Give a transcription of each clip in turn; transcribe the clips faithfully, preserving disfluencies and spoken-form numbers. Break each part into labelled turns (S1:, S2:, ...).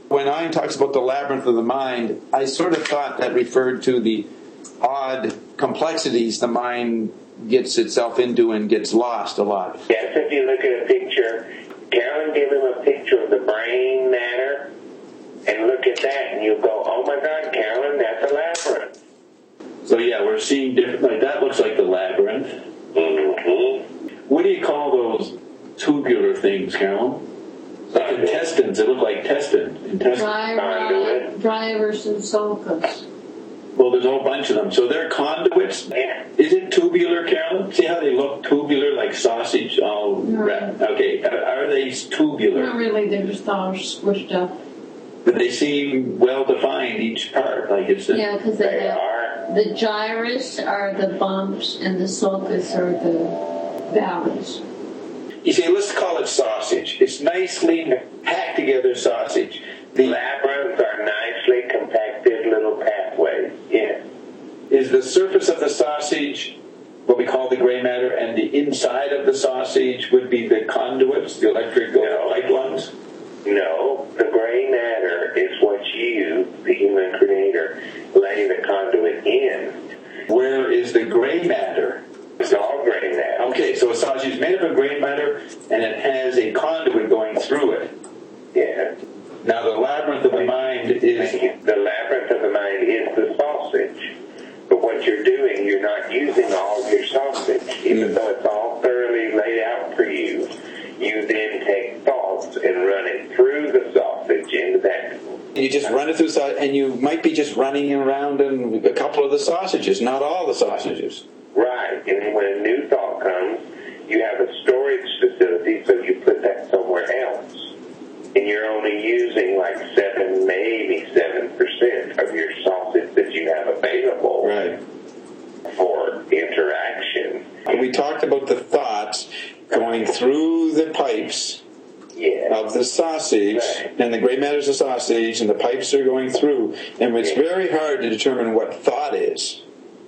S1: When Ian talks about the labyrinth of the mind, I sort of thought that referred to the odd complexities the mind gets itself into and gets lost a lot.
S2: Yes, if you look at a picture, Carolyn gave him a picture of the brain matter, and look at that, and you'll go, oh my God, Carolyn, that's a labyrinth.
S3: So yeah, we're seeing different, like that looks like the labyrinth.
S2: Mm-hmm.
S3: What do you call those tubular things, Carolyn? Like intestines, they look like intestine. intestine.
S4: Dry, drivers and sulcus.
S3: Well, there's a whole bunch of them. So they're conduits.
S2: Yeah.
S3: Is it tubular, Carolyn? See how they look tubular, like sausage? All
S4: No.
S3: wrapped? Okay, are, are they tubular?
S4: Not really, they're just all squished up.
S3: But they seem well defined, each part. Like it's a,
S4: Yeah, because they,
S2: They
S4: have
S2: are.
S4: the gyrus are the bumps and the sulcus are the valleys.
S3: You see, let's call it sausage. It's nicely packed together sausage. The
S2: Labyrinths are nicely compacted little pathways, yes.
S3: is the surface of the sausage what we call the gray matter, and the inside of the sausage would be the conduits, the electrical
S2: No.
S3: pipelines?
S2: No, the gray matter is what you, the human creator, lay the conduit in.
S3: Where is the gray matter?
S2: It's all gray matter.
S3: Okay, so a sausage is made up of gray matter, and it has a conduit going through it.
S2: Yeah.
S3: Now, the labyrinth of the mind is...
S2: The labyrinth of the mind is the sausage. But what you're doing, you're not using all of your sausage. Even though it's all thoroughly laid out for you, you then take thoughts and run it through the sausage into that.
S1: You just run it through, sau- and you might be just running around in a couple of the sausages, not all the sausages.
S2: Right. And then when a new thought comes, you have a storage facility, so you put that somewhere else. And you're only using like seven, maybe seven percent of your sausage that you have available
S1: Right.
S2: for interaction.
S1: We talked about the thoughts going through the pipes
S2: Yeah.
S1: of the sausage,
S2: Right.
S1: and the gray matter's the sausage, and the pipes are going through, and it's very hard to determine what thought is.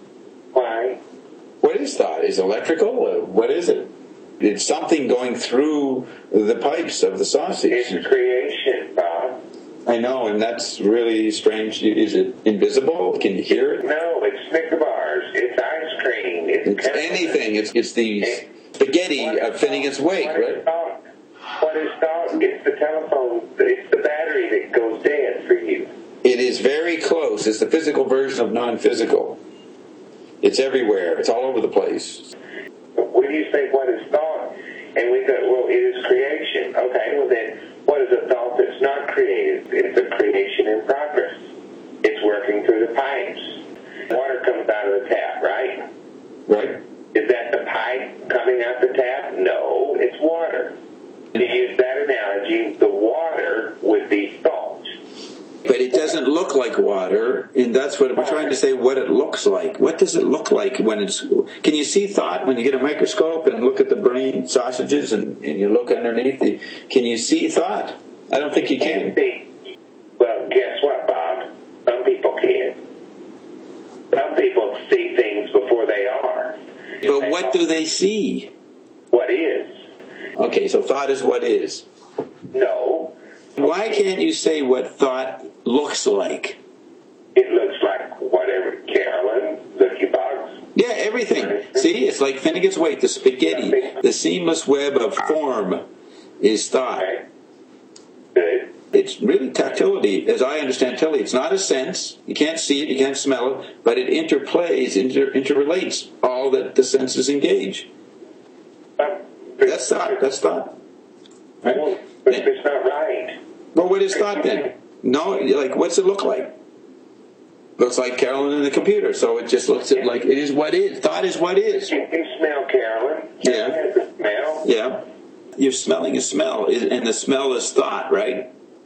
S2: Why?
S1: What is thought? Is it electrical? Uh, What is it? It's something going through the pipes of the sausage.
S2: It's creation, Bob.
S1: I know, and that's really strange. Is it invisible? Can you hear it?
S2: No, it's Snicker bars. It's ice cream. It's,
S1: It's anything. It's it's the spaghetti of Finnegan's Wake,
S2: What is
S1: right?
S2: thought? What is thought? It's the telephone. It's the battery that goes dead for you.
S1: It is very close. It's the physical version of non-physical. It's everywhere. It's all over the place.
S2: When you say what is thought, and we go, well, it is creation. Okay, well then, what is a thought that's not created? It's a creation in progress. It's working through the pipes. Water comes out of the tap, right?
S1: Right?
S2: Is that the pipe coming out the tap? No, it's water. To use that analogy, the water would be thought.
S1: But it doesn't look like water, and that's what we're trying to say, what it looks like. What does it look like when it's... Can you see thought when you get a microscope and look at the brain sausages and, and you look underneath? The, can you see thought? I don't think you can.
S2: See, well, guess what, Bob? Some people can. Some people see things before they are.
S1: But what do they see?
S2: What is?
S1: Okay, so thought is what is.
S2: No.
S1: Why can't you say what thought looks like?
S2: It looks like whatever, Carolyn, Lucky Box.
S1: Yeah, everything. See, it's like Finnegan's Wake, the spaghetti. The seamless web of form is thought.
S2: Okay. Good.
S1: It's really tactility, as I understand tactility. It's not a sense. You can't see it, you can't smell it, but it interplays, inter, interrelates all that the senses engage.
S2: Um,
S1: That's thought. That's thought.
S2: Well,
S1: Right?
S2: but it's not right.
S1: Well, what is thought then? No, like, what's it look like? Looks like Carolyn in the computer, so it just looks at like it is what is. Thought is what is.
S2: You can smell Carolyn.
S1: Yeah.
S2: Carolyn has a smell.
S1: Yeah. You're smelling a smell, and the smell is thought, right?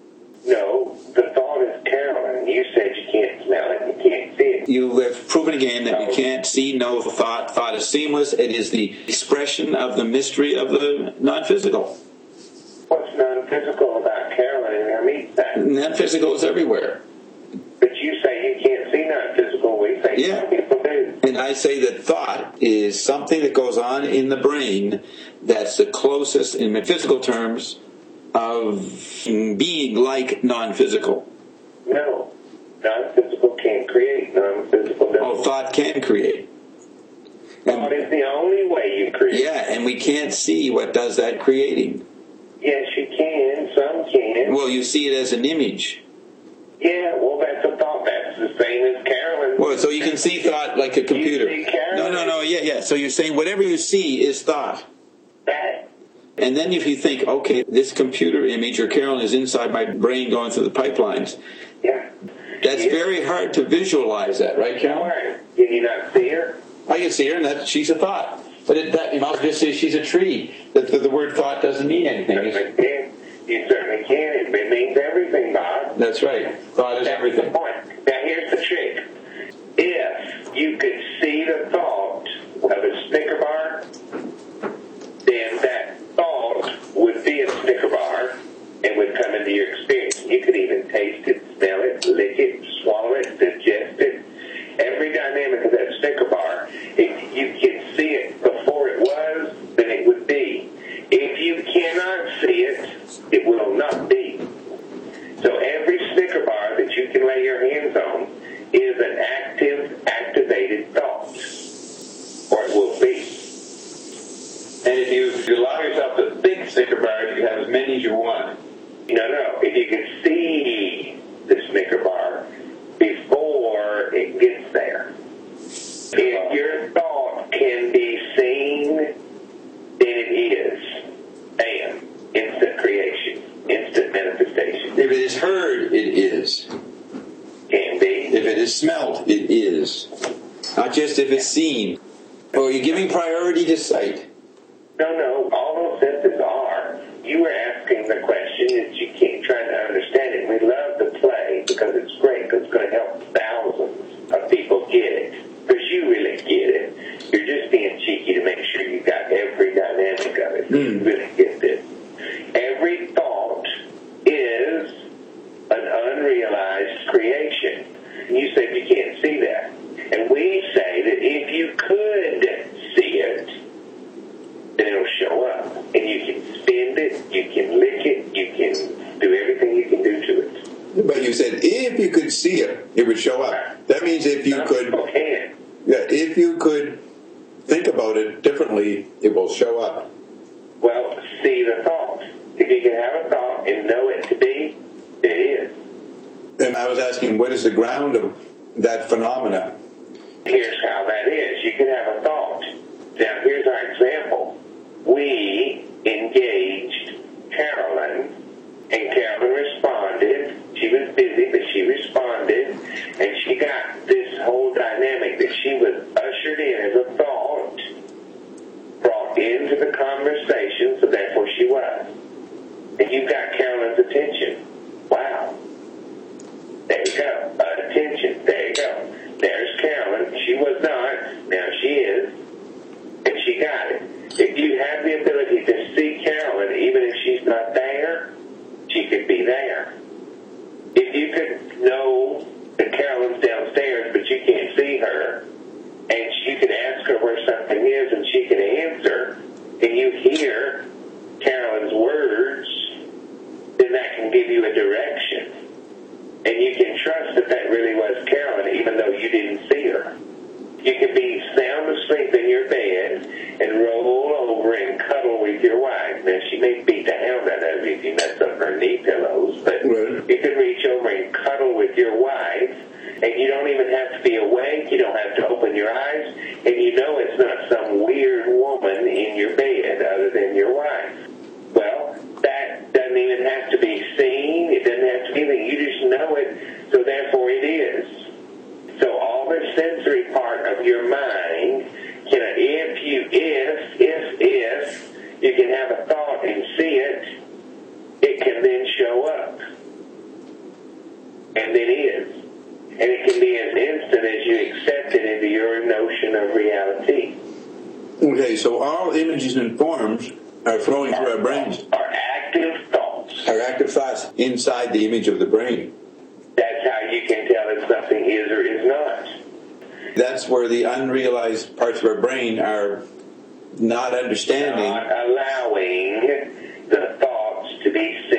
S2: No, the thought is Carolyn. You said you can't smell it. You can't see it.
S1: You have proven again that you can't see no thought. Thought is seamless. It is the expression of the mystery of the non-physical.
S2: What's non-physical about Carolyn and her meat sack?
S1: Non-physical is everywhere.
S2: But you say you can't see non-physical. We say
S1: Yeah.
S2: some people do.
S1: And I say that thought is something that goes on in the brain that's the closest, in physical terms, of being like non-physical.
S2: No. Non-physical can't create. Non-physical doesn't.
S1: Oh, thought can create.
S2: Thought is the only way you create.
S1: Yeah, and we can't see what does that creating.
S2: Yes, you can. Some can.
S1: Well, you see it as an image.
S2: Yeah, well, that's a thought. That's the same as Carolyn.
S1: Well, so you can see thought like a computer.
S2: You see Carolyn.
S1: No, no, no, yeah, yeah. So you're saying whatever you see is thought.
S2: That.
S1: And then if you think, okay, this computer image or Carolyn is inside my brain going through the pipelines,
S2: Yeah.
S1: that's
S2: Yeah.
S1: very hard to visualize that, right, Carolyn?
S2: Right. Can you not see her?
S1: I can see her, and that she's a thought. But it, that, you might just say she's a tree. That the, the word thought doesn't mean anything.
S2: You certainly can. You certainly can. It means everything, Bob.
S1: That's right. Thought is
S2: That's
S1: everything.
S2: the point. Now, here's the trick. If you could see the thought of a Snicker bar, then that thought would be a Snicker bar and would come into your experience. You could even taste it, smell it, lick it, swallow it, digest it. Every dynamic of that Snicker bar, if you can see it before it was, then it would be. If you cannot see it, it will not be. So every Snicker bar that you can lay your hands on is an active, activated thought, or it will be.
S3: And if you, if you allow yourself to think Snicker bars, you can have as many as you want.
S2: No, no. If you can see the Snicker bar before it gets there, if your thought can be seen, then it is. Bam. Instant creation. Instant manifestation.
S1: If it is heard, it is.
S2: Can be.
S1: If it is smelt, it is. Not just if it's seen. Oh, you're giving priority to sight.
S2: No, no. All those senses are. You were asking the question that you keep trying to understand it. We love to play because it's great, because it's going to help thousands of people get it. Because you really get it. You're just being cheeky to make sure you got every dynamic of it.
S1: Mm.
S2: You really get this. Every thought is an unrealized creation. You say you can't see that. And we say that if you could see it, then it'll show up. And you can spend it, you can lick it, you can do everything you can do to it.
S1: But you said if you could see it, it would show up. That means if you
S2: Some
S1: could,
S2: people can.
S1: yeah, if you could think about it differently, it will show up.
S2: Well, see the thought. If you can have a thought and know it to be, it is.
S1: And I was asking, what is the ground of that phenomena?
S2: Here's how that is. You can have a thought. Now, here's our example. We engaged Carolyn, and Carolyn responded. She was busy, but she responded, and she got this whole dynamic that she was ushered in as a thought, brought into the conversation, so therefore she was. And you got Carolyn's attention. Wow. There you go. Attention. There you go. There's Carolyn. She was not. Now she is. And she got it. If you have the ability to see Carolyn, even if she's not there, she could be there. If you could know that Carolyn's downstairs, but you can't see her, and you can ask her where something is, and she can answer, and you hear Carolyn's words, then that can give you a direction. And you can trust that that really was Carolyn, even though you didn't see her. You can be sound asleep in your bed and roll over and cuddle with your wife. Now, she may beat the hound out of you if you mess up her knee pillows, but
S1: Right.
S2: you can reach over and cuddle with your wife, and you don't even have to be awake. You don't have to open your eyes, and you know it's not some weird woman in your bed other than your wife. Well, that doesn't even have to be seen. It doesn't have to be anything. You just know it, so therefore it is. So all the sensory part of your mind, can, if you, if, if, if, you can have a thought and see it, it can then show up. And it is. And it can be as instant as you accept it into your notion of reality.
S1: Okay, so all images and forms are flowing through our brains.
S2: Are active thoughts.
S1: Our active thoughts inside the image of the brain.
S2: That's how you can tell if something is or is not.
S1: That's where the unrealized parts of our brain are not understanding.
S2: Not allowing the thoughts to be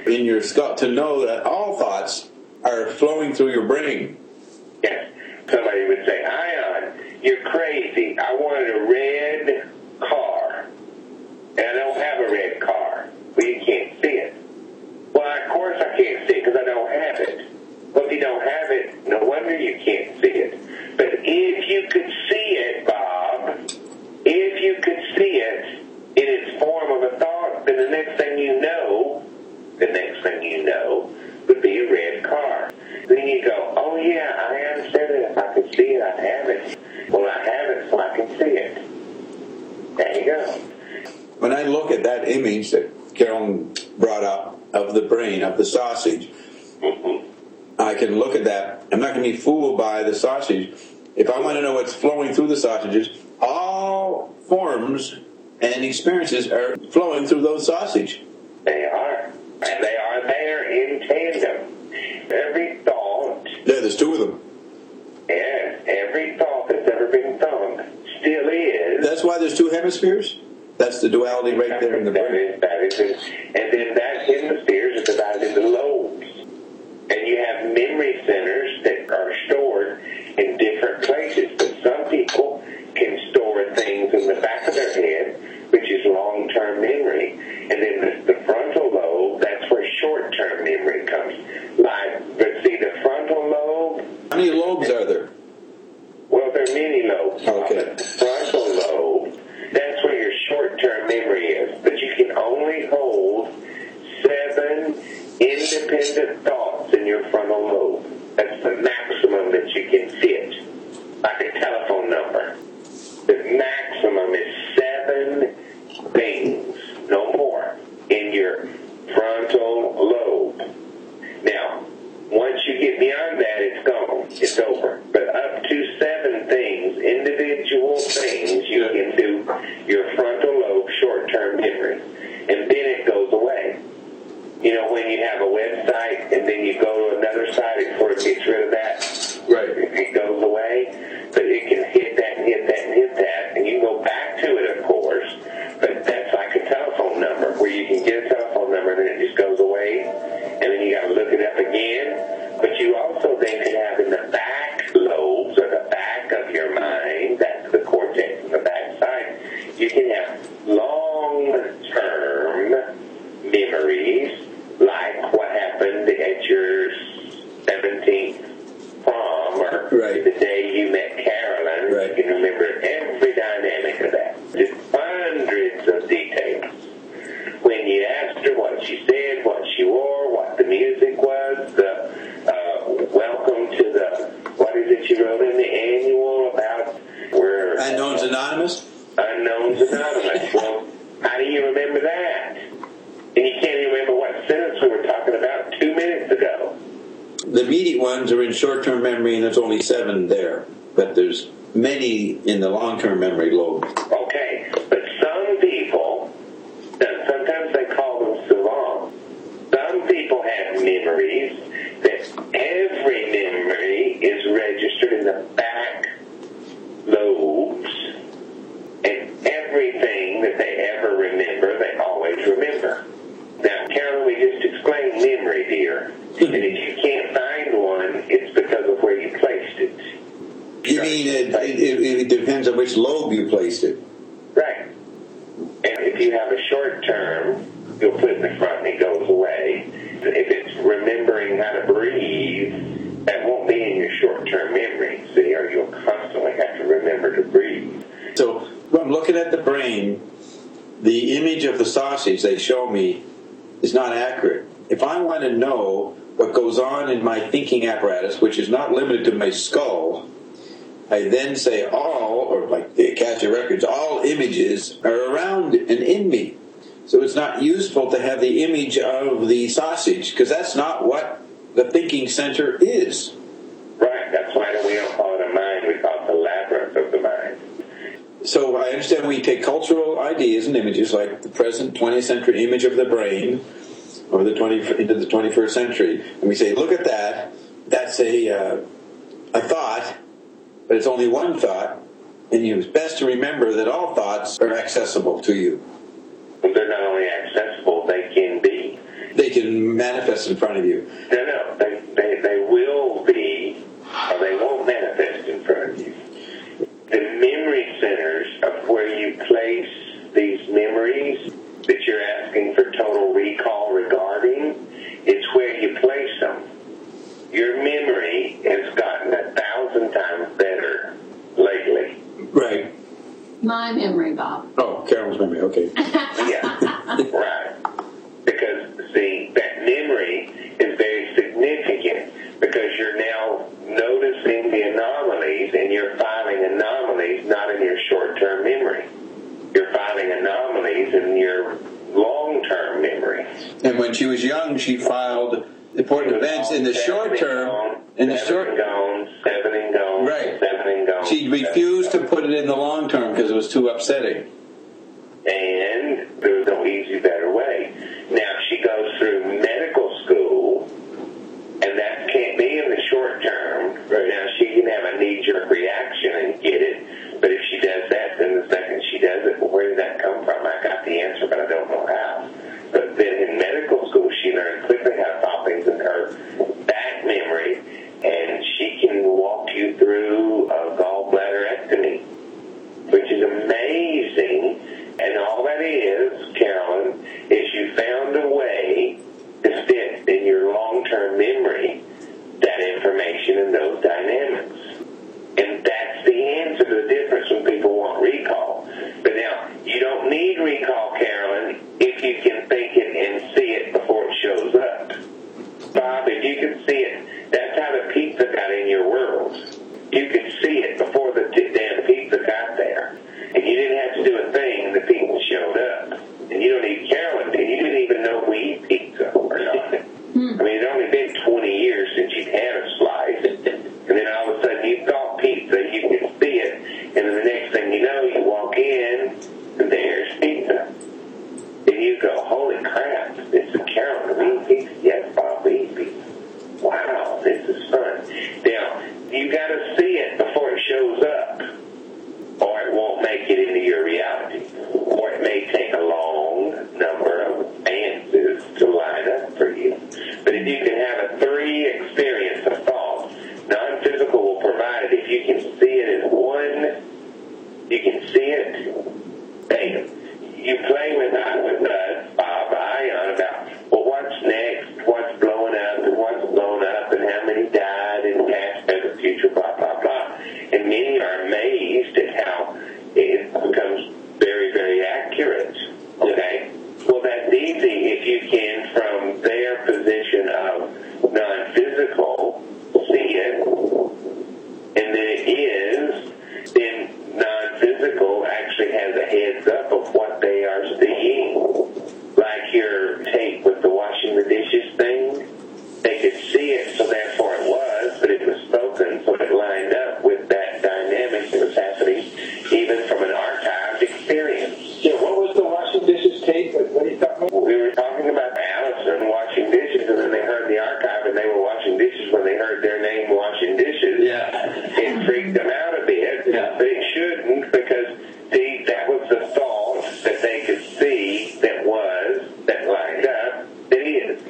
S1: in your skull to know that all thoughts are flowing through your brain.
S2: Yes. Somebody would say, Ion, you're crazy. I wanted a red car. And I don't have a red car. Well, you can't see it. Well, of course I can't see it because I don't have it. Well, if you don't have it, no wonder you can't see it. But if you could see it, Bob, if you could see it in its form of a thought, then the next thing you know, the next thing you know would be a red car. Then you go, oh yeah, I understand it. If I could see it, I'd have it. Well, I have it so I can see it. There you go.
S1: When I look at that image that Carolyn brought up of the brain, of the sausage,
S2: Mm-hmm.
S1: I can look at that. I'm not going to be fooled by the sausage. If I want to know what's flowing through the sausages, all forms and experiences are flowing through those sausage.
S2: They are. And they are there in tandem. Every thought,
S1: Yeah, there's two of them.
S2: yes, every thought that's ever been thought still is.
S1: That's why there's two hemispheres. That's the duality right there in the
S2: That
S1: brain.
S2: is, that is it. And then that hemispheres are divided into lobes. And you have memory centers that are stored in different places. But some people can store things in the back of their head, which is long-term memory. And then the, the frontal lobe, that's where short-term memory comes. Like, but see, the frontal lobe,
S1: How many lobes are there?
S2: well, there are many lobes.
S1: Okay.
S2: But the frontal lobe, that's where your short-term memory is. But you can only hold seven independent thoughts in your frontal lobe. That's the maximum that you can fit, like a telephone number. The maximum is seven things, no more, in your frontal lobe. Now, once you get beyond that, it's gone. It's over. But up to seven things, individual things, you can do your frontal lobe short-term memory. And then it goes away. You know, when you have a website and then you go to another site before it gets rid of that,
S1: Right.
S2: it goes away. But it can hit that and hit that and hit that. And you can go back to it, of course. But that's like a telephone number where you can get a telephone number and then it just goes away. And then you got to look it up again. But you also then can have in the back lobes or the back of your mind, that's the cortex on the back side, you can have long-term memories like what happened at your seventeenth prom or
S1: Right.
S2: the day you met Carolyn.
S1: Right.
S2: You can remember every dynamic of that. Just hundreds of details. When you asked her what she said, what she wore, what the music was, the uh, welcome to the, what is it you wrote in the annual about where...
S1: Unknowns Anonymous?
S2: Unknowns Anonymous. Well, how do you remember that? And you can't even remember what sentence we were talking about two minutes ago.
S1: The immediate ones are in short-term memory, and there's only seven there. But there's many in the long-term memory lobe.
S2: Okay, but some people, sometimes they call them savants. Some people have memories that every memory is registered in the back lobes, and everything that they ever remember, they always remember. Now, Carol, we just explained memory, dear. And if you can't find one, it's because of where you placed it.
S1: You mean it, it, it depends on which lobe you placed it?
S2: Right. And if you have a short term, you'll put it in the front and it goes away. If it's remembering how to breathe, that won't be in your short-term memory, see, or you'll constantly have to remember to breathe.
S1: So when I'm looking at the brain, the image of the sausage they show me is not accurate. If I want to know what goes on in my thinking apparatus, which is not limited to my skull, I then say all, or like the Akashic Records, all images are around and in me. So it's not useful to have the image of the sausage, because that's not what the thinking center is.
S2: Right, that's why we don't call it a mind, we call it the labyrinth of the mind.
S1: So I understand we take cultural ideas and images, like the present twentieth century image of the brain, or the twenty into the twenty-first century, and we say, look at that. That's a uh, a thought, but it's only one thought, and it's best to remember that all thoughts are accessible to you.
S2: They're not only accessible, they can be.
S1: They
S3: they can manifest in front of you.
S2: No, no, they, they, they will be, or they won't manifest in front of you. The memory centers of where you place these memories that you're asking for total recall regarding, it's where you place them. Your memory has gotten a thousand times better lately.
S3: Right.
S4: My memory, Bob.
S3: Oh, Carol's memory, okay.
S2: Yeah, right. Because, see, that memory is very significant because you're now noticing the anomalies and you're filing anomalies not in your short-term memory. You're filing anomalies in your long-term memory.
S3: And when she was young, she filed important events in the short term. In the short,
S2: seven and gone, seven and gone,
S3: right.
S2: seven and gone.
S3: She refused to put it in the long term because it was too upsetting.
S2: And there's no easy, better way. Now, she goes through medical school, and that can't be in the short term.
S3: Right.
S2: Now, she can have a knee-jerk reaction and get it, but if she does that, then the second she does it, well, where did that come from? I got the answer, but I don't know how. But then in medical school, she learned quickly how to pop things in her back memory, and she can walk you through a gallbladderectomy, which is amazing. And all that is, Carolyn, is you found a way to fit in your long-term memory that information and those dynamics. And that's the answer to the difference when people want recall. But now, you don't need recall, Carolyn, if you can think it and see it before it shows up. Bob, if you can see it, that's how the pizza got in your world. You could see it before the damn pizza got there. And you didn't have to do a thing, the pizza showed up. And you don't need Carolyn, and you didn't even know we eat pizza or not. I mean, it's only been twenty years since you've had a slice. And then all of a sudden you thought pizza, you could see it. And then the next thing you know, you walk in, and there's pizza. And you go, holy crap, this is Carolyn, we eat pizza? Yes, Bob, we eat pizza. Wow, this is fun. Now, you got to see it before it shows up, or it won't make it into your reality, or it may take a long number of answers to line up for you. But if you can have a three experience of thought, non-physical will provide it. If you can see it as one, you can see it, bam. You play with us, with us, Bob, Ion, about, well, what's next, what's blowing up, and what's blown up, and how many died, and past, present, future, blah, blah, blah. And many are amazed at how it becomes very, very accurate. Okay? Well, that's easy if you can, from their position of non-physical, see it. And then it is, then non-physical actually has a heads up of what they are seeing. Like your tape with the washing the dishes thing. They could see it, so therefore it was, but it was spoken, so it lined up with that dynamic that was happening, even from an archived experience.
S3: Yeah, what was the washing dishes tape? What are you talking about?
S2: We were talking about Allison washing dishes, and then they heard the archive, and they were washing dishes when they heard their name washing dishes.
S3: Yeah.
S2: It freaked them out a bit,
S3: Yeah.
S2: but it shouldn't, because, see, that was the thought that they could see that was, that lined up, that is.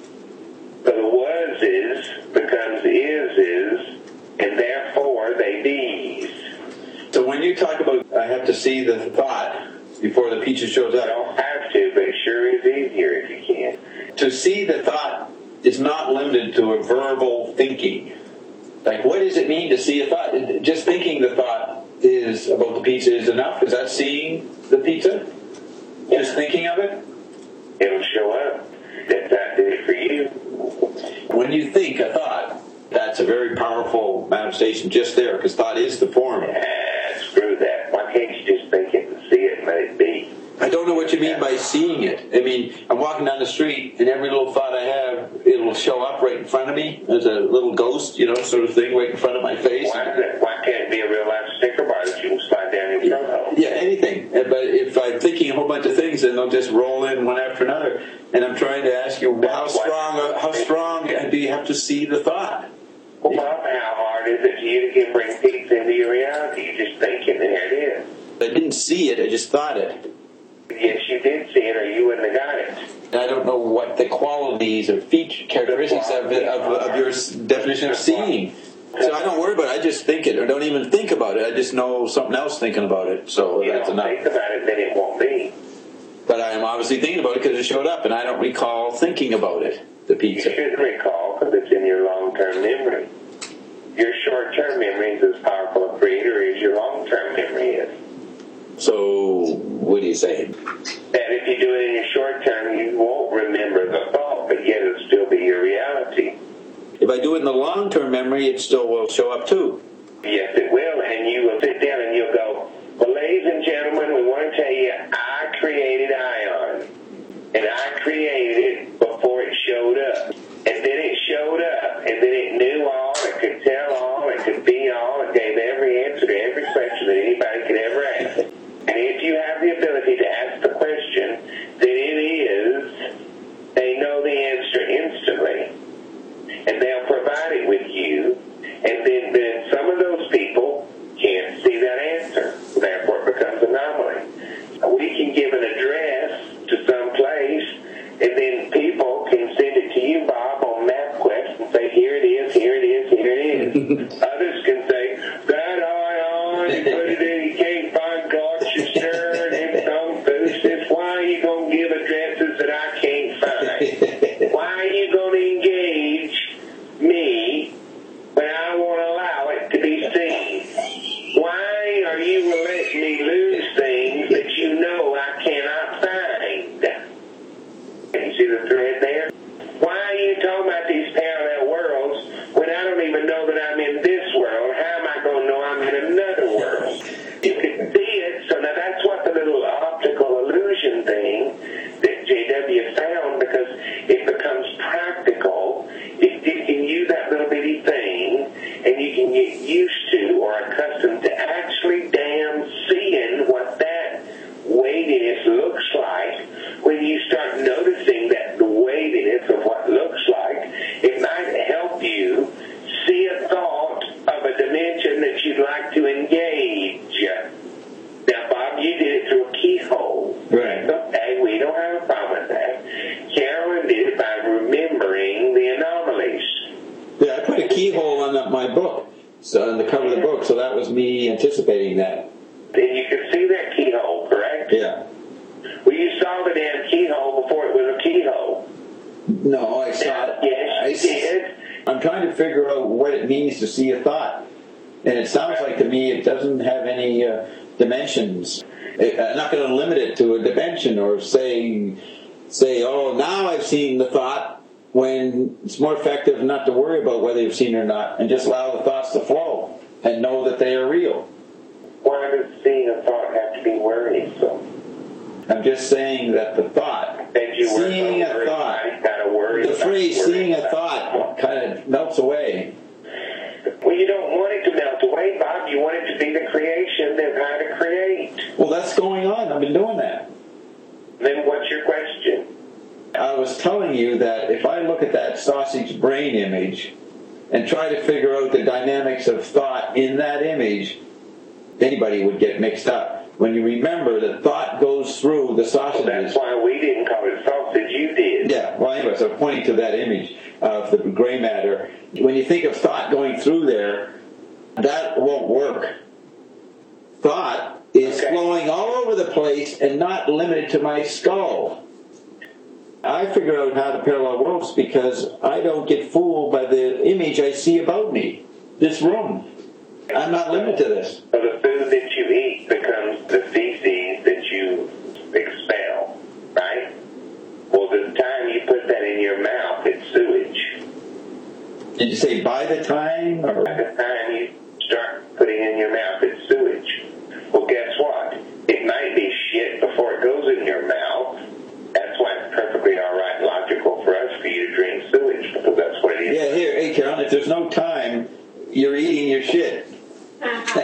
S2: So the was is becomes is is, and therefore they bees.
S3: So when you talk about I have to see the thought before the pizza shows
S2: You
S3: up,
S2: don't have to, but it sure is easier if you can.
S3: to see the thought is not limited to a verbal thinking. Like, what does it mean to see a thought? Just thinking the thought is about the pizza is enough? Is that seeing the pizza? Just thinking of it?
S2: It'll show up. That's that did it for you.
S3: When you think a thought, that's a very powerful manifestation just there, because thought is the form.
S2: Ah, screw that. Why can't you just think it and see it and let it be?
S3: I don't know what you mean by seeing it. I mean, I'm walking down the street, and every little thought I have, it'll show up right in front of me as a little ghost, you know, sort of thing, right in front of my face.
S2: Why, is it, why can't it be a real life sticker bar that you can slide down in front of?
S3: Yeah, anything. Uh, But if I'm thinking a whole bunch of things, then they'll just roll in one after another. And I'm trying to ask you, how strong, uh, how strong do you have to see the thought?
S2: Well, Bob, how hard is it for you to get bring pizza into your reality? You just think it, and there it is.
S3: I didn't see it, I just thought it.
S2: Yes, you did see it, or you wouldn't have got it.
S3: I don't know what the qualities or feature characteristics of, it, of of your s- definition of seeing.
S1: So I don't worry about it. I just think it, or don't even think about it. I just know something else thinking about it. So
S2: You
S1: that's
S2: don't
S1: enough.
S2: think about it, then it won't be.
S1: But I am obviously thinking about it because it showed up, and I don't recall thinking about it. The
S2: You
S1: pizza.
S2: should recall, because it's in your long-term memory. Your short-term memory is as powerful a creator as your long-term memory is.
S1: So what are you saying?
S2: That if you do it in your short term, you won't remember the thought, but yet it'll still be your reality.
S1: If I do it in the long-term memory, it still will show up too.
S2: Yes, it will, and you will sit down and you'll go, well, ladies and gentlemen, we want to tell you, I created Ion, and I created it before it showed up. And then it showed up, and then it knew all, it could tell all, it could be all, it gave every answer to every question that anybody could ever ask. And if you have the ability to ask the question, then it is, they know the answer instantly. And they'll provide it with you, and then, then some of those people can't see that answer. Therefore, it becomes an anomaly. We can give an address to some place, and then people can send it to you, Bob, on MapQuest and say, here it is, here it is, here it is. Others can say, that Ion, you put it in, you can't find Gloucestershire, and it's some foolishness. Why are you going to give addresses that I can't find? Why are you going to engage me when I won't allow it to be seen? Why are you letting me lose things that you know I cannot find? You see the thread there? Why are you talking about these parallel worlds when I don't even know that I'm in this world? How am I going to know I'm in another world? You can see it, so now that's what the little optical illusion thing that J W found, because it becomes practical. If you can use that little bitty thing, and you can get used to or accustomed to actually damn seeing what that weightiness looks like. When you start noticing that the weightiness of what looks like, it might help you see a thought of a dimension that you'd like to engage. Now, Bob, you did it through a keyhole.
S1: Right.
S2: Okay, we don't have a problem with that. Carolyn did it by remembering the anomalies.
S1: Yeah, I put a keyhole on the, my book, so on the cover of the book, so that was me anticipating that.
S2: And you could see that keyhole, correct?
S1: Yeah.
S2: Well, you saw the damn keyhole before it was a keyhole.
S1: No, I saw it.
S2: Yes, you did.
S1: I'm trying to figure out what it means to see a thought. And it sounds like to me it doesn't have any uh, dimensions. I'm not going to limit it to a dimension or say, say, oh, now I've seen the thought, when it's more effective not to worry about whether you've seen it or not and just allow the thoughts to flow and know that they are real.
S2: Why does seeing a thought have to be worrisome?
S1: I'm just saying that the thought,
S2: That you were
S1: seeing
S2: so
S1: a thought,
S2: kind of worried
S1: the
S2: about
S1: phrase
S2: worrying
S1: seeing a
S2: about
S1: thought kind of melts away.
S2: Well, you don't want it to melt away, Bob. You want it to be the creation that how to create.
S1: Well, that's going on. I've been doing that.
S2: Then what's your question?
S1: I was telling you that if I look at that sausage brain image and try to figure out the dynamics of thought in that image, anybody would get mixed up. When you remember that thought goes through the sausages.
S2: Well, that's why we didn't call it sausage. You did.
S1: Yeah, well, anyways, I'm pointing to that image of the gray matter. When you think of thought going through there, that won't work. Thought is
S2: Okay.
S1: flowing all over the place and not limited to my skull. I figure out how to parallel worlds because I don't get fooled by the image I see about me. This room. I'm not limited to this.
S2: So the food that you eat becomes the feces that you expel, right? Well, the time you put that in your mouth, it's sewage.
S1: Did you say by the time? Or?
S2: By the time you start putting it in your mouth, it's sewage. Well, guess what? It might be shit before it goes in your mouth. That's why it's perfectly all right and logical for us for you to drink sewage, because that's what it is.
S1: Yeah, here, hey, Carolyn, if there's no time, you're eating your shit. That's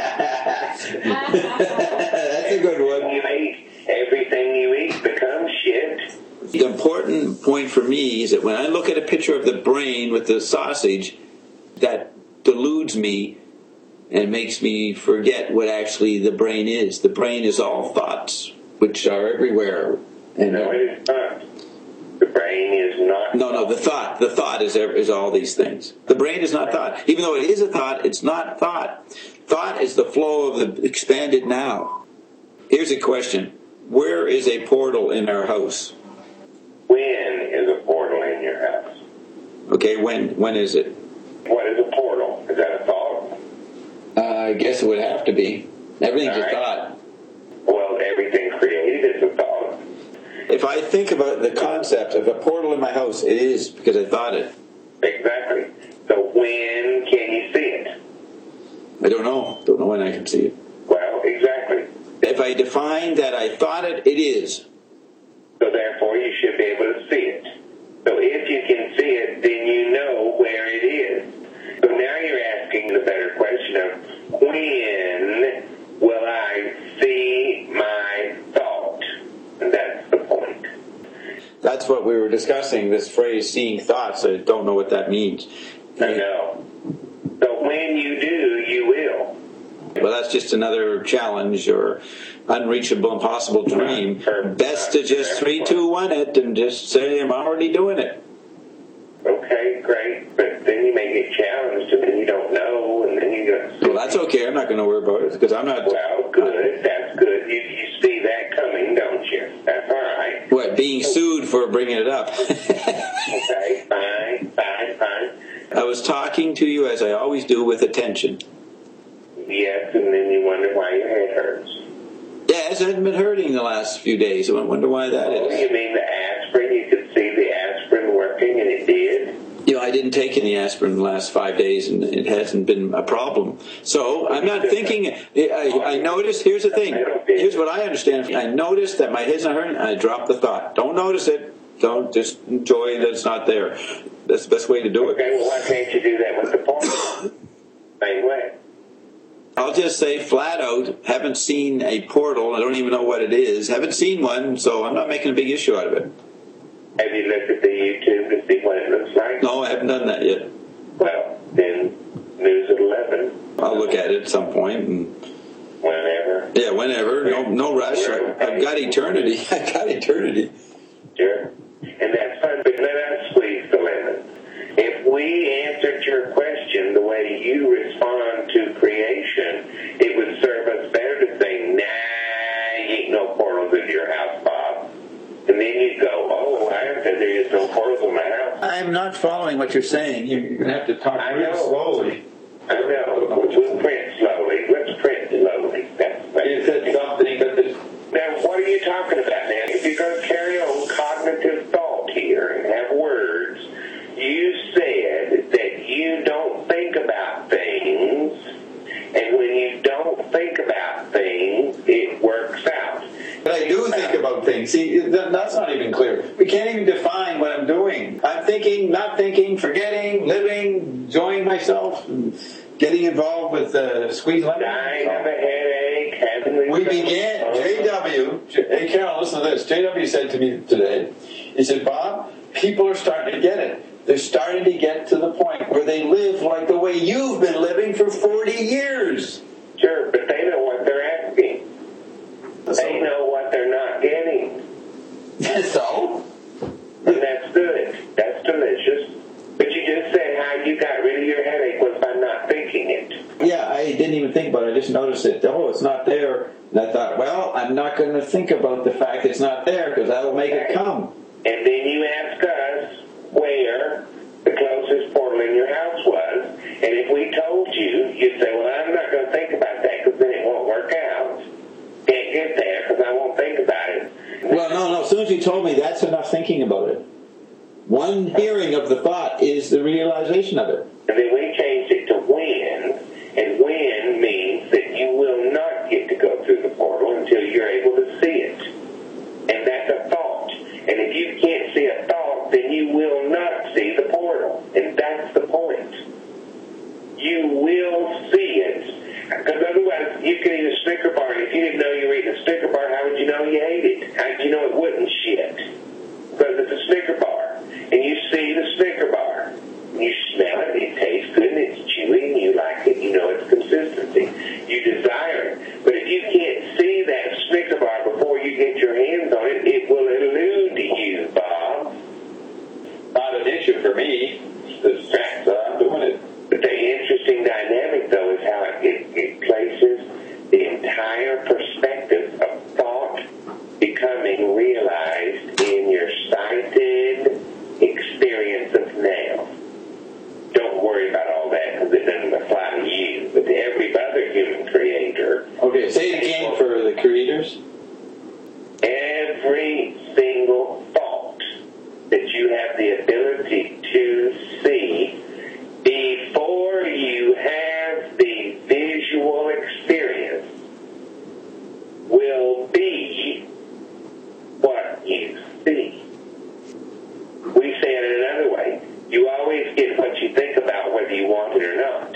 S1: a good one.
S2: You eat, everything you eat becomes shit.
S1: The important point for me is that when I look at a picture of the brain with the sausage, that deludes me and makes me forget what actually the brain is. The brain is all thoughts which are everywhere. And
S2: No,
S1: uh,
S2: it is not. The brain is not.
S1: no, no, the thought, the thought is ev- is all these things. The brain is not thought, even though it is a thought. It's not thought. Thought is the flow of the expanded now. Here's a question: where is a portal in our house?
S2: When is a portal in your house?
S1: Okay, when when is it?
S2: What is a portal? Is that a thought?
S1: Uh, I guess it would have to be. Everything's
S2: All
S1: a
S2: right.
S1: thought.
S2: Well, everything created is a thought.
S1: If I think about the concept of a portal in my house, it is because I thought it.
S2: Exactly. So when can you see it?
S1: I don't know. Don't know when I can see it.
S2: Well, exactly.
S1: If I define that I thought it, it is.
S2: So therefore, you should be able to see it. So if you can see it, then you know where it is. So now you're asking the better question of when will I see my thought? And that's the point.
S1: That's what we were discussing, this phrase, seeing thoughts. I don't know what that means.
S2: I know. So when you do, you will.
S1: Well, that's just another challenge or unreachable, impossible dream. Best to just three, two, one it and just say, I'm already doing it.
S2: Okay, great. But then you may get challenged and then you don't know and then you go,
S1: Well, that's okay. I'm not going to worry about it because I'm not.
S2: well, good. That's good. You, you see that coming, don't you? That's all right.
S1: What, being sued for bringing it up?
S2: Okay, fine, fine, fine.
S1: I was talking to you, as I always do, with attention.
S2: Yes, and then you wonder why your head hurts.
S1: Yes, it hasn't been hurting the last few days. I wonder why that
S2: Oh,
S1: is.
S2: you mean the aspirin? You could see the aspirin working, and it did?
S1: You know, I didn't take any aspirin the last five days, and it hasn't been a problem. So I'm not thinking. I, I noticed. Here's the thing. Here's what I understand. I noticed that my head's not hurting. I drop the thought. Don't notice it. Don't just enjoy that it's not there. That's the best way to do it.
S2: Okay, well, why can't you do that with the portal? Same way.
S1: I'll just say flat out, haven't seen a portal. I don't even know what it is. Haven't seen one, so I'm not making a big issue out of it.
S2: Have you looked at the YouTube to see what it looks like?
S1: No, I haven't done that yet.
S2: Well, then news at eleven.
S1: I'll look at it at some point. And,
S2: Whenever.
S1: yeah, whenever. No, no rush. I, I've got eternity. I've got eternity.
S2: Sure. And that's fun, but let us squeeze the lemon. If we answered your question the way you respond to creation, it would serve us better to say, nah, ain't no portals into your house, Bob. And then you'd go, oh, I said there is no portals in my house.
S1: I'm not following what you're saying. You're going to have to talk
S2: I
S1: real
S2: know.
S1: slowly.
S2: I know. We'll print slowly. Let's print slowly. That's
S1: You said something that this.
S2: Now, what are you talking about, man? If you're going to carry on cognitive thought here and have words, you said that you don't think about things, and when you don't think about things, it works out.
S1: But I do think about things. See, that- that's not even clear. We can't even define what I'm doing. I'm thinking, not thinking, forgetting, living, enjoying myself, and getting involved with uh, squeeze lemon.
S2: Dying of a headache, having the
S1: We began, J W, hey Carol, listen to this. J W said to me today, he said, Bob, people are starting to get it. They're starting to get to the point where they live like the way you've been living for forty years.
S2: Sure, but they know what they're asking. They know what they're not getting.
S1: So?
S2: And that's good. That's delicious. But you just said how you got rid of your headache was by not thinking it.
S1: Yeah, I didn't even think about it. I just noticed it. Oh, it's not there. And I thought, well, I'm not going to think about the fact it's not there because that'll make it come.
S2: And then you ask us where the closest portal in your house was. And if we told you, you'd say, well, I'm not going to think about that because then it won't work out. Can't get there because I won't think about it.
S1: Well, no, no. As soon as you told me, that's enough thinking about it. One hearing of the thought is the realization of it.
S2: And then we changed it to when. And when means that you will not get to go through the portal until you're able to see it. And that's a thought. And if you can't see a thought, then you will not see the portal. And that's the point. You will see it. Because otherwise, you can eat a Snicker bar, and if you didn't know you were eating a Snicker bar, how would you know you ate it? How did you know it wouldn't shit? Because it's a Snicker bar. And you see the Snicker bar. You smell it, it tastes good, and it's chewy, and you like it, you know its consistency. You desire it. But if you can't see that Snicker bar before you get
S3: for me. It's fact, so I'm doing it.
S2: But the interesting dynamic, though, is how it, it, it places the entire perspective of thought becoming realized in your sighted experience of now. Don't worry about all that because it doesn't apply to you, but to every other human creator.
S3: Okay, say it again for the creators.
S2: Every single thought that you have the ability to see before you have the visual experience will be what you see. We say it another way. You always get what you think about whether you want it or not.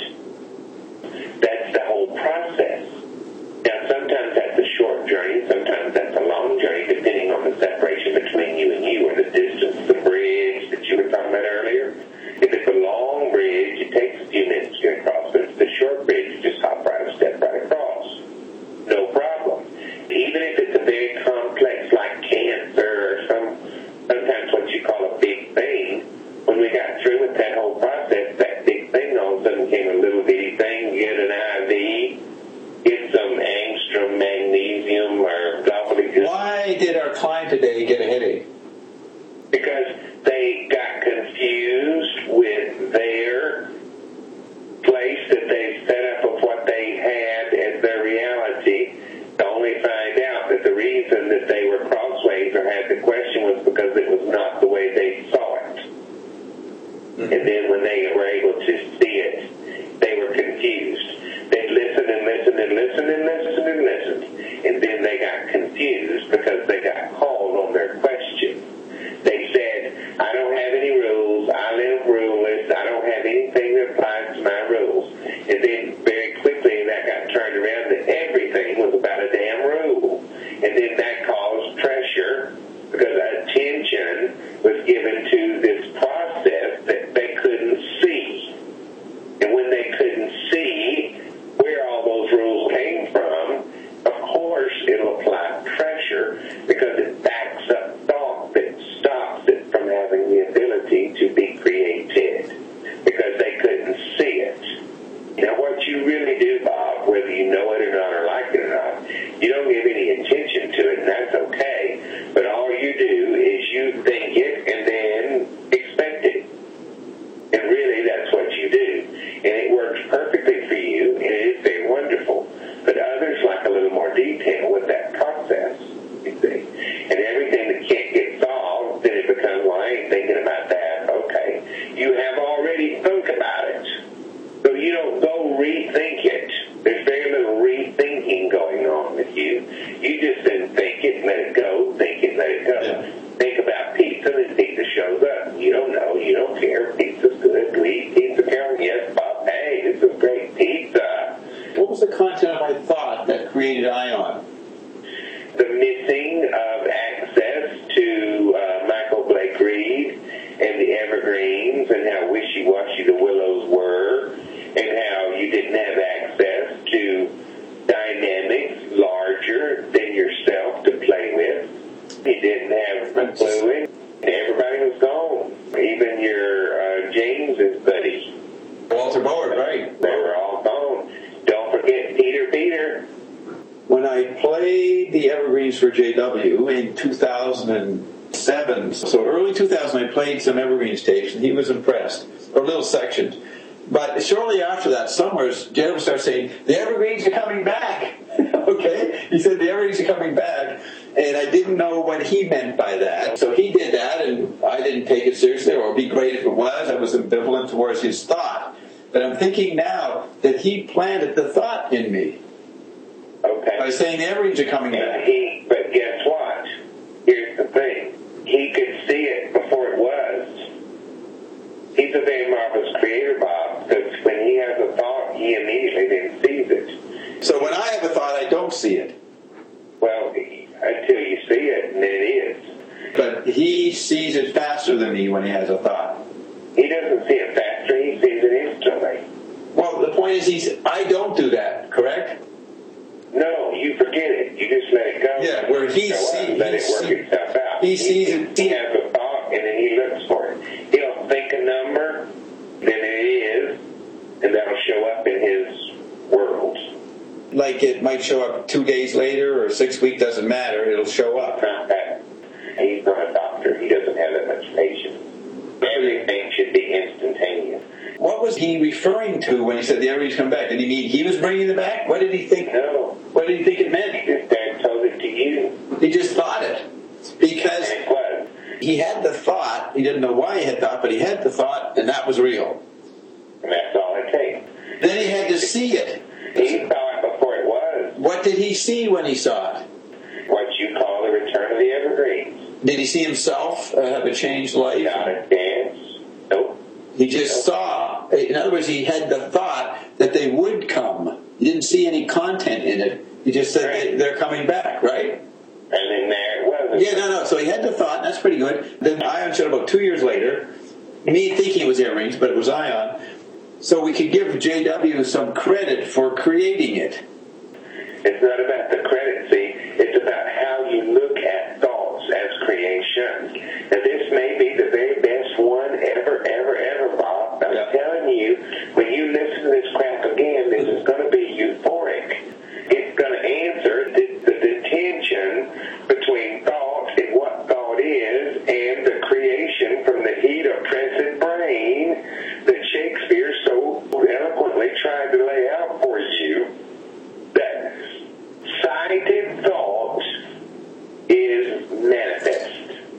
S2: That's the whole process. Now, sometimes that's a short journey, sometimes that's a long journey, depending on the separation between you and you, or the distance, the bridge that you were talking about earlier. If it's a long bridge, it takes a few minutes to get across, but if it's a short bridge, you just hop right a step right across. No problem. Even if it's a very complex, like cancer, or some sometimes what you call a big thing, when we got through with that whole process, that big thing all of a sudden became a little bitty thing. Get an I V, get some angstrom magnesium or gobbledygook.
S3: Why did our client today get a headache?
S2: Because they got confused with their place that they set up of what they had as their reality, to only find out that the reason that they were crossways or had the question was because it was not the way they saw it. Mm-hmm. And then when they were able to see it, they were confused. They listened and listened and listened and listened and listened, and then they got confused because they got called on their question. They said, I don't have any rules, I live ruleless, I don't have anything that applies to my rules. And then very quickly that got turned around that everything was about a damn rule. And then that caused pressure because attention was given to this process that they couldn't see. And when they couldn't see where all those rules came from, of course it'll apply pressure because it backs up thought that stops it from having the ability to be created because they couldn't see it. Now what you really do, Bob, whether you know it or not or like it or not, you don't give any attention to it, and that's okay, but all you do is you think it and then expect it. And really that's what you do. And it works perfectly for you, and it is very wonderful. But others like a little more detail with that process, you see. And everything that can't get solved, then it becomes, well, I ain't thinking about that. Okay. You have already thunk about it. So you don't go rethink it. There's very little rethinking going on with you. You just then think it, let it go, think it, let it go. Yeah. Think about pizza, and pizza shows up. You don't know, you don't care. Pizza's good. Do we eat pizza, Carol? Yes, Bob. Hey, this is great pizza.
S3: What was the content of my thought that created Ion?
S2: The missing of access to uh, Michael Blake Reed and the Evergreens, and how wishy-washy the Willows were, and how you didn't have access to dynamics larger than yourself to play with. You didn't have fluid, and everybody was gone. Even your uh, James's buddy.
S3: Walter Board, right.
S2: They were all gone. Don't forget Peter Peter.
S1: When I played the Evergreens for J W in two thousand seven, so early two thousand, I played some Evergreens tapes, and he was impressed, or little sections. But shortly after that, Summers, J W started saying, the Evergreens are coming back. Okay? He said, the Evergreens are coming back. And I didn't know what he meant by that. So he did that, and I didn't take it seriously, or it would be great if it was. I was ambivalent towards his thought. But I'm thinking now that he planted the thought in me.
S2: Okay.
S1: By saying the Evergreens are coming back.
S2: He, but guess what? Here's the thing. He could see it before it was. He's a very marvelous creator, Bob, because when he has a thought, he immediately then sees it.
S1: So when I have a thought, I don't see it.
S2: Well, until you see it, and then it is.
S1: But he sees it faster than me when he has a thought.
S2: He doesn't see it faster, he sees it instantly.
S1: Well, the point is, he's, I don't do that, correct?
S2: No, you forget it. You just let it go.
S1: Yeah, where he sees
S2: let
S1: he
S2: it work
S1: see,
S2: itself out.
S1: He sees
S2: he,
S1: it.
S2: He has a thought, and then he looks for it. He'll think enough
S1: like it might show up two days later or six weeks, doesn't matter, it'll show up.
S2: He's not a doctor. He doesn't have that much patience. Everything should be instantaneous.
S1: What was he referring to when he said the everybody's come back? Did he mean he was bringing it back? What did he think?
S2: No.
S1: What did he think it meant?
S2: He just Dad told it to you.
S1: He just thought it. Because
S2: And it was.
S1: he had the thought, he didn't know why he had thought, but he had the thought, and that was real.
S2: And that's all it takes.
S1: Then he had to see it.
S2: He saw it before it was.
S1: What did he see when he saw it?
S2: What you call the return of the evergreens.
S1: Did he see himself uh, have a changed life?
S2: Not a dance. Nope.
S1: He just saw, in other words, he had the thought that they would come. He didn't see any content in it. He just said
S2: Right.
S1: they, they're coming back, right?
S2: And then there it was.
S1: Yeah, no, no. So he had the thought, and that's pretty good. Then Ion showed about two years later, me thinking it was earrings, but it was Ion. So we could give J W some credit for creating it.
S2: It's not about the credit, see. It's about how you look at thoughts as creation. And this may be the very best one ever, ever, ever, Bob. I'm
S1: Yeah.
S2: telling you, when you listen to this crap again, this is going to be euphoric. It's going to answer the, the, the tension between thought and what thought is and the creation from the heat oppressive brain that Shakespeare so eloquently tried to lay out for you. That sighted thought is manifest.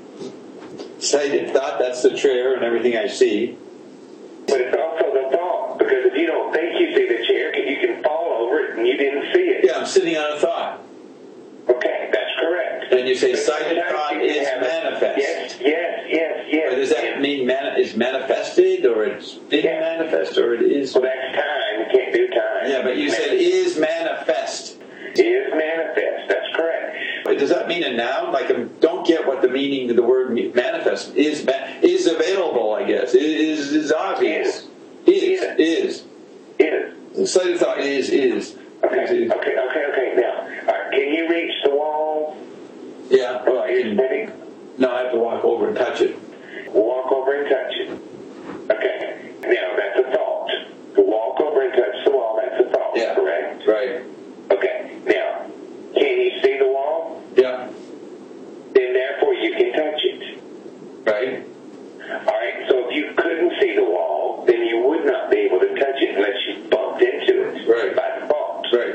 S1: Sighted thought, that's the chair and everything I see.
S2: But it's also the thought, because if you don't think you see the chair, you can fall over it and you didn't see it.
S1: Yeah, I'm sitting on a thought.
S2: Okay, that's correct.
S1: And you say
S2: But
S1: sighted
S2: sometimes
S1: thought
S2: you can
S1: is
S2: have-
S1: manifest.
S2: Yes, yes, yes, yes.
S1: But does that mean man- is manifested, or it's been
S2: Yeah.
S1: manifest, or it is?
S2: Well, that's time. You can't do time.
S1: Yeah, but you said is manifest.
S2: Is manifest. That's correct.
S1: But does that mean a noun? Like, I don't get what the meaning of the word manifest is. Ma- is available, I guess. Is is obvious. Is is.
S2: Is.
S1: The sighted thought is is.
S2: Okay, okay, okay, okay. Now, all right, can you reach the wall?
S1: Yeah. Well, I
S2: You're
S1: can,
S2: sitting.
S1: no, I have to walk over and touch it.
S2: Walk over and touch it. Okay. Now, that's a thought. To walk over and touch the wall, that's a thought,
S1: Yeah.
S2: correct?
S1: Right.
S2: Okay. Now, can you see the wall?
S1: Yeah.
S2: Then, therefore, you can touch it.
S1: Right.
S2: All right. So, if you couldn't see the wall, then you would not be able to touch it unless you bumped into it.
S1: Right.
S2: By default.
S1: Right.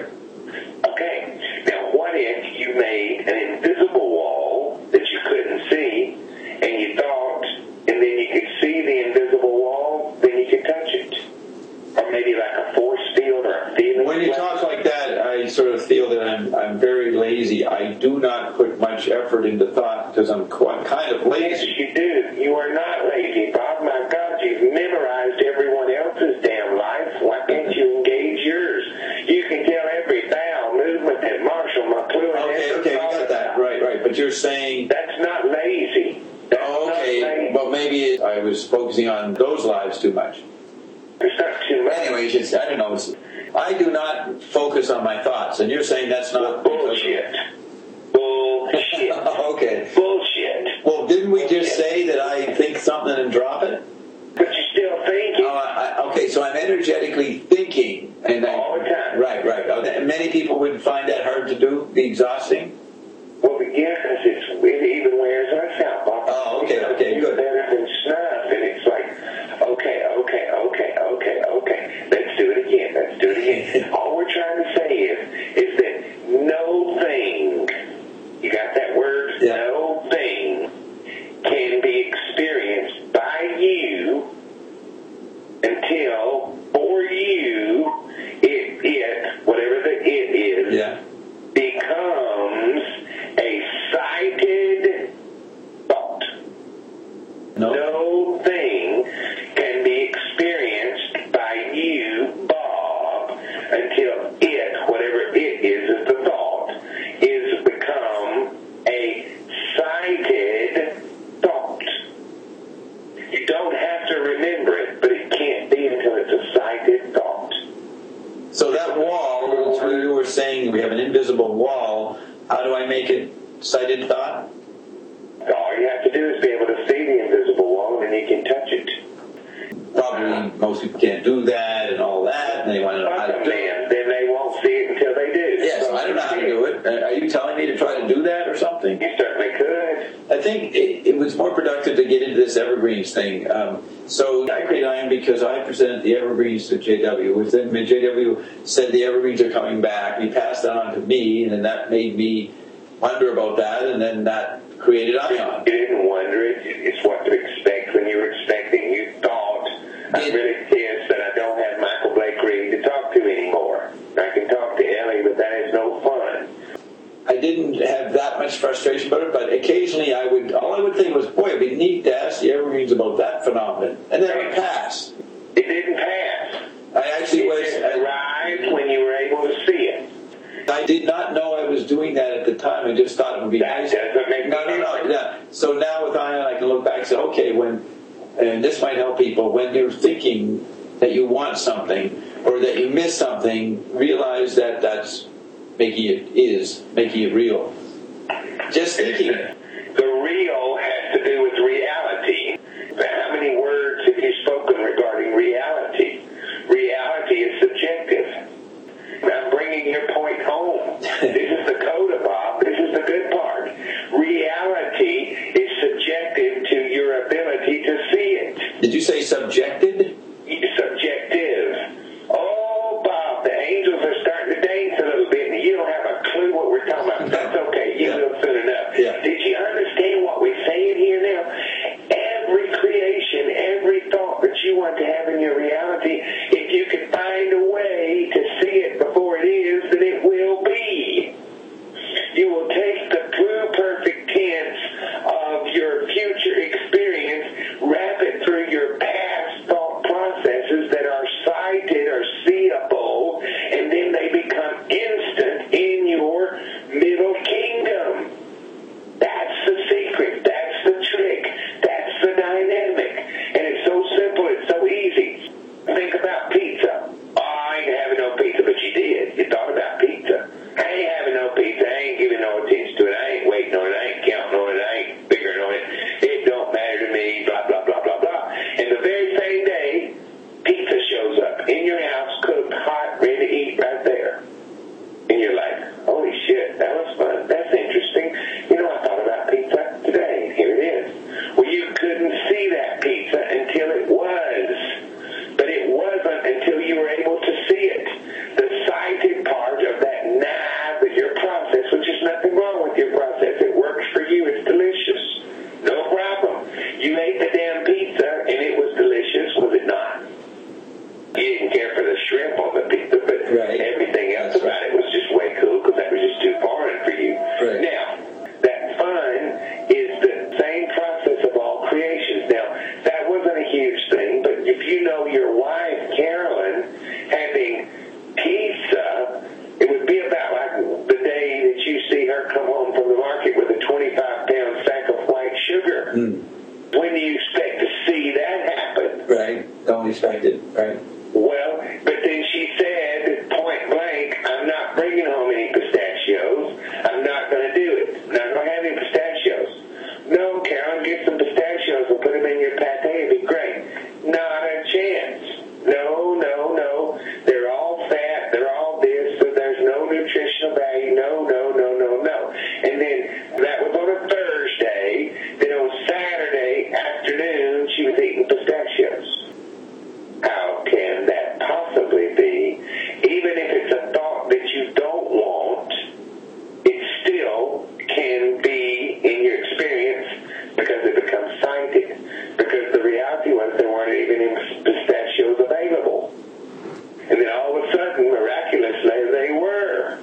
S2: Okay. Now, what if you made an invisible wall that you couldn't see, and you thought, and then you could see the invisible wall, then you could touch it? Or maybe like a force field or a feeling.
S1: When you
S2: field.
S1: talk like that, I sort of feel that I'm I'm very lazy. I do not put much effort into thought because I'm quite, kind of
S2: Yes,
S1: lazy.
S2: you do. You are not lazy, Bob. My God, you've memorized everyone else's damn life. Why can't you engage yours? You can tell every bowel movement that Marshall McLuhan
S1: Okay,
S2: ever
S1: okay, we
S2: thought
S1: got that.
S2: about.
S1: Right, right. But you're saying,
S2: That's not lazy. That's
S1: oh,
S2: not
S1: okay,
S2: lazy.
S1: well, maybe I was focusing on those lives too much.
S2: It's not too much.
S1: Anyway, it's just, I don't know. It's, I do not focus on my thoughts, and you're saying that's not
S2: Bullshit. Bullshit.
S1: Okay.
S2: Bullshit.
S1: Well, didn't we just say that I think something and drop it?
S2: But you're still thinking.
S1: Oh, I, I, okay, so I'm energetically thinking, and I,
S2: All the time.
S1: Right, right. And many people would find that hard to do, be exhausting.
S2: Well, yes, it's, it even wears us out, Bob.
S1: Oh, okay, okay,
S2: It's
S1: good.
S2: better than snuff, and it's like, okay, okay, okay, okay, okay. Let's do it again. Let's do it again. All we're trying to say is, is that no thing, you got that word?
S1: Yeah.
S2: No thing can be experienced by you until for you, it, it, whatever the it is,
S1: Yeah.
S2: becomes a sighted thought.
S1: No.
S2: No thing can be experienced by you, Bob, until it, whatever it is, is the thought, is become a sighted thought. You don't have to remember it, but it can't be until it's a sighted thought.
S1: So that wall, so you were saying we have an invisible wall. How do I make it sighted thought?
S2: All you have to do is be able to see the invisible wall, and then you can touch it.
S1: Probably most people can't do that and all that, and they want to know how to
S2: Fuck
S1: do
S2: them,
S1: it.
S2: man. Then they won't see it until they do.
S1: more productive to get into this Evergreens thing. Um, so I agreed on because I presented the Evergreens to J W. Within J W said the Evergreens are coming back. He passed it on to me, and then that made me wonder about that, and then that created Ion.
S2: You didn't wonder it. It's what to expect when you were expecting. You thought, I'm really pissed that I don't have Michael Blake Reed to talk to anymore. I can talk to Ellie, but that is no fun.
S1: I didn't have that much frustration about it, but occasionally I would, all I would think was, boy, it'd be neat to ask the Evergreens about that phenomenon. And then it would pass.
S2: It didn't pass.
S1: I actually
S2: it
S1: was...
S2: It arrived when you were able to see it.
S1: I did not know I was doing that at the time. I just thought it would be
S2: that
S1: nice.
S2: Doesn't make
S1: no, no, no, no. So now with Ion, I can look back and say, okay, when, and this might help people, when you're thinking that you want something or that you miss something, realize that that's making it is, making it real. Just thinking.
S2: The real has to do with reality. How many words have you spoken regarding reality? Reality is subjective. I'm bringing your point home. This is the coda, Bob. This is the good part. Reality is subjective to your ability to see it.
S1: Did you say subjected?
S2: Subjective. Oh, Bob, the angels are starting to dance a little bit, and you don't have a clue what we're talking about. That's okay. You
S1: yeah.
S2: will soon enough.
S1: Yeah.
S2: Did you understand what we're saying here now? Every creation, every thought that you want to have in your reality, if you can find a way to see it before it is, then it will be. You will take the true perfect tense of your future experience, wrap it through your past thought processes that are sighted or seeable, and then they become instant in your middle kingdom. That's the secret. That's the trick. That's the dynamic. And it's so simple. It's so easy. Think about pizza. Oh, I ain't having no pizza, but you did. You thought about pizza. I ain't having no pizza. I ain't giving no attention to it. I ain't waiting on it. I ain't counting on it. I ain't figuring on it. It don't matter to me. Blah, blah, blah, blah, blah. And the very same day, pizza shows up in your house, cooked, hot, ready to eat right there. And you're like, holy shit, that was fun. That's interesting. You know, I thought about pizza today, and here it is. Well, you couldn't see that pizza until it was. But it wasn't until you were able to see it. The sighted part of that knife is your process, which is nothing wrong with your process. It works for you. It's delicious. No problem. You ate the damn pizza, and it was delicious, was it not? You didn't care for the shrimp on the pizza, but
S1: right.
S2: everything else
S1: That's
S2: about
S1: right.
S2: it was just way cool because that was just too foreign for you.
S1: Right.
S2: Now, that fun is the same process of all creations. Now, that wasn't a huge thing, but if you know your wife, Carolyn, having pizza, it would be about like the day that you see her come home from the market with a twenty-five pound sack of white sugar.
S1: Mm.
S2: When do you expect to see that happen?
S1: Right. Don't expect it. Right.
S2: Well, but then she said, point blank, I'm not bringing home any pistachios. I'm not going to do it. I'm not going to have any pistachios. No, Carolyn, get some pistachios and put them in your pate. It'd be great. Not a chance. No, no, no. They're all fat. They're all this. So there's no nutritional value. No, no, no, no, no. And then that was on a Thursday. Then on Saturday afternoon, she was eating pistachios. How can that possibly be? Even if it's a thought that you don't want, it still can be in your experience because it becomes sighted. Because the reality was there weren't even any pistachios available. And then all of a sudden, miraculously, they were.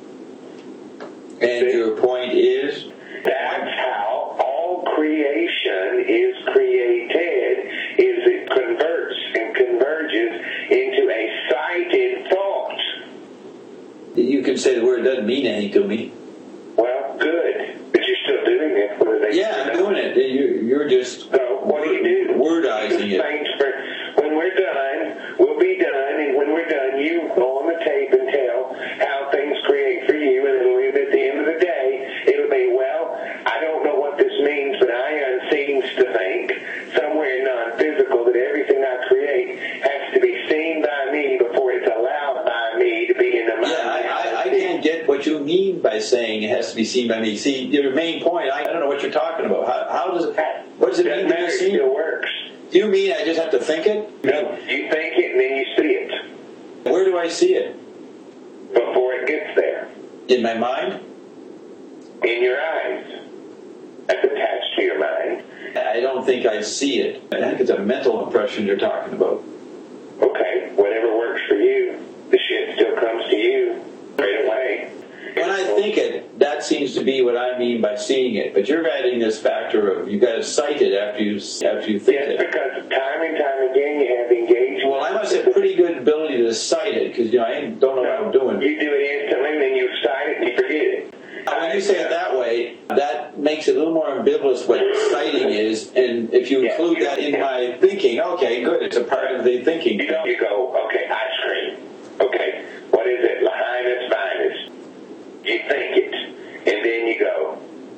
S1: And your point is?
S2: That's how all creation is created, is it converts and converges into a sighted thought.
S1: You can say the word doesn't mean anything to me.
S2: Well, good. But you're still doing it. What are they
S1: Yeah, I'm doing it. You're, you're just
S2: So what do you do?
S1: wordizing it.
S2: Thanks for, when we're done, we'll be done, and when we're done, you go on the tape and tell how things create for you, and then at the end of the day, it'll be, well, I don't know what this means, but Ion seems to think, somewhere non-physical, that everything I create has to be seen by me before it's allowed by me to be in the mind.
S1: Yeah, I, I, I can't get what you mean by saying it has to be seen by me. See, your main point, I, I don't know what you're talking about. How, how does it, what
S3: does it
S2: Doesn't
S3: mean to
S2: matter,
S3: be
S2: it
S3: seen?
S2: still works.
S3: Do you mean I just have to think it?
S2: No, you think it and then you see it
S3: Where do I see it?
S2: before it gets there.
S3: In my mind?
S2: In your eyes. That's attached to your mind.
S3: I don't think I see it. I think it's a mental impression you're talking about.
S2: Okay, whatever works for you, the shit still comes to you right away.
S3: When I think it, that seems to be what I mean by seeing it. But you're adding this factor of you got to sight it after you after you think
S2: Yes,
S3: it.
S2: because time and time again you have engagement.
S3: Well, I must have pretty good ability to sight it because you know I don't know what I'm doing.
S2: You do it instantly, and then you sight it and you forget it.
S3: When you say it that way, that makes it a little more ambivalent what sighting is, and if you include that in my thinking, okay, good, it's a part of the thinking.
S2: You go, you go, okay, ice cream. Okay, what is it? Lahaina's finest. You think it, and then you go,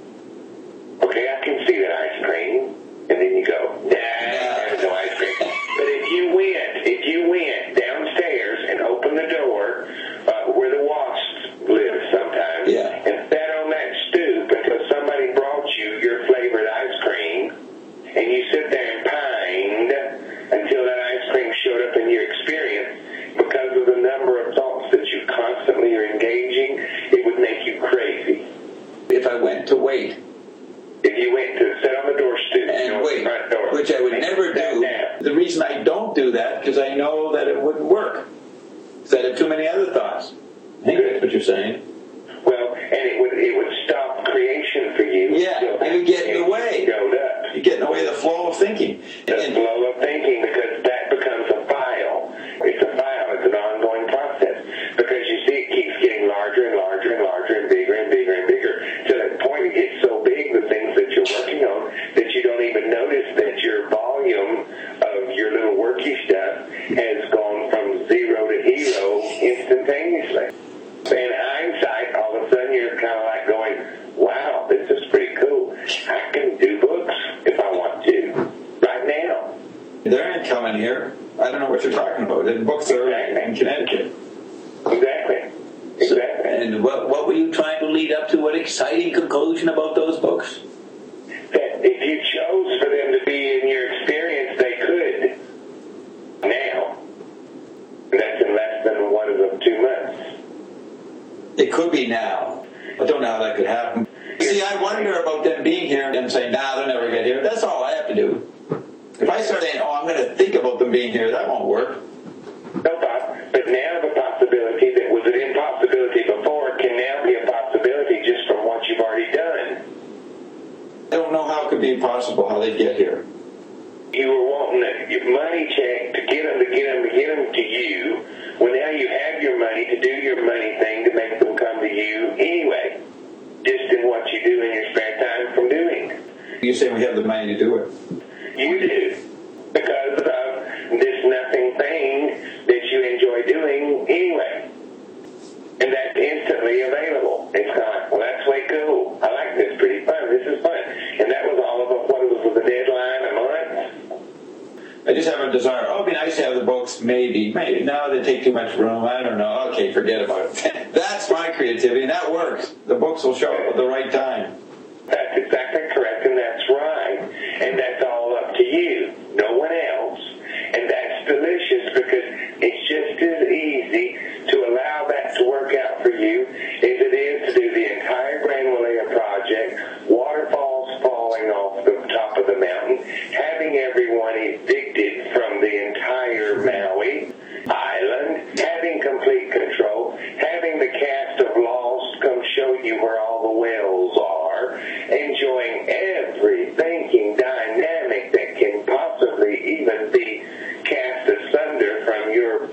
S2: okay, I can see that ice cream, and then you go, nah, there's no ice cream. But if you went, if you went downstairs and opened the door uh, where the wasps live sometimes,
S3: Yeah.
S2: and sat on that stoop until somebody brought you your flavored ice cream, and you sit there and pined until that ice cream showed up in your experience, because of the number of thoughts that you constantly are engaging, it would make you crazy.
S3: If I went to wait
S2: If you went to sit on the door stoop, you
S3: and
S2: know,
S3: wait,
S2: the front door,
S3: which I would
S2: and
S3: never
S2: you sat
S3: do,
S2: down.
S3: the reason I don't do that because I know that it wouldn't work. Because I have too many other thoughts. I think that's what you're saying.
S2: Well, and it would it would stop creation for you.
S3: Yeah,
S2: So
S3: it would get in the
S2: it
S3: way.
S2: Showed up.
S3: You get in the way of the flow of thinking.
S2: The
S3: And-
S2: flow of thinking, because that becomes a file. It's a file. It's an ongoing process. Because you see, it keeps getting larger and larger and larger and bigger and bigger and bigger. To that point, it gets so big, the things that you're working on, that you don't even notice that your volume of your little worky stuff has gone from zero to hero instantaneously. In hindsight, all of a sudden you're kind of like going, wow, this is pretty cool. I can do books if I want to, right now.
S3: They aren't coming here. I don't know what you're talking about. The books are in Connecticut.
S2: Exactly. Exactly.
S3: And what, what were you trying to lead up to? What exciting conclusion about those books?
S2: That if you chose for them to be in your experience, they could now. And that's in less than one of them two months.
S3: It could be now. I don't know how that could happen. See, I wonder about them being here and them saying, nah, they'll never get here. That's all I have to do. If I start saying, oh, I'm going to think about them being here, that won't work.
S2: No problem. But now the possibility that was an impossibility before can now be a possibility just from what you've already done.
S3: I don't know how it could be impossible how they get here.
S2: You were wanting a your money check to get them, to get them, to get them to you. Well, now you have your money to do your money thing to make them come to you anyway. Just in what you do in your spare time from doing.
S3: You say we have the money to do it.
S2: You do. Because of this nothing thing that you enjoy doing anyway. And that's instantly available. It's kind of like, well, that's way cool. I like this. Pretty fun. This is fun. And that was all of a, what was the deadline, a month?
S3: I just have a desire. Oh, it'd be nice to have the books. Maybe. Maybe. No, they take too much room. I don't know. Okay, forget about it. That's my creativity, and that works. The books will show up at the right time.
S2: That's exactly correct, and that's right. And that's all up to you, no one else. And that's delicious because it's just as easy to allow that to work out for you as it is to do the entire Grand Walea project, waterfalls falling off the top of the mountain, having everyone evicted from the entire Maui island, having complete control, having the cast of Lost come show you where all the wells are, enjoying every thinking dynamic that can possibly even be cast asunder from your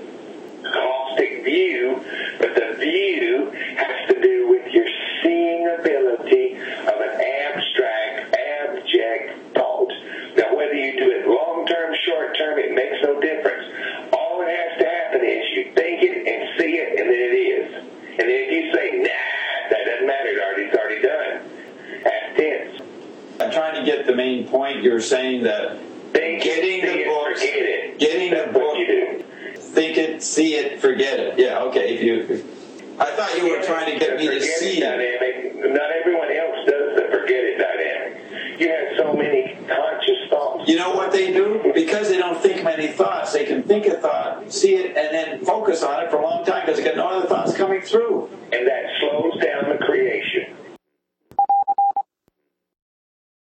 S2: caustic view, but the view has to do with your seeing ability of an abstract, abject thought. Now, whether you do it long-term, short-term, it makes no difference. All that has to happen is you think it and see it, and then it is. And then if you say, nah, that doesn't matter, it's already, it's already done. Past tense.
S3: I'm trying to get the main point. You're saying that
S2: Think
S3: getting
S2: it, see
S3: the
S2: it,
S3: books,
S2: forget it.
S3: getting the
S2: That's
S3: book,
S2: what you do.
S3: think it, see it, forget it. Yeah, okay. If you, I thought you were trying to get me to
S2: The forget
S3: see
S2: it
S3: it.
S2: dynamic. Not everyone else does the forget it dynamic. You have so many conscious
S1: You know what they do? Because they don't think many thoughts, they can think a thought, see it, and then focus on it for a long time because they got no other thoughts coming through.
S2: And that's